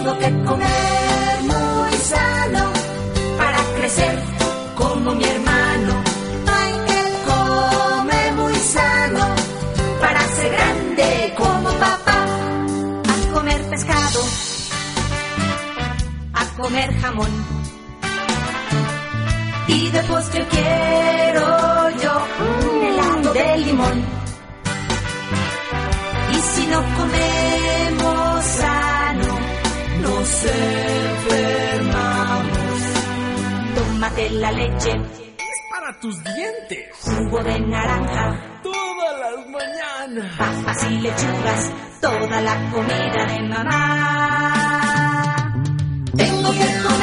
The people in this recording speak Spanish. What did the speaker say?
Tengo que comer muy sano para crecer como mi hermano. Hay que comer muy sano para ser grande como papá. A comer pescado, a comer jamón, y de postre quiero yo un helado de limón. Y si no comemos sano, nos enfermamos. Tómate la leche, es para tus dientes. Jugo de naranja, todas las mañanas. Papas y lechugas, toda la comida de mamá. Tengo que comer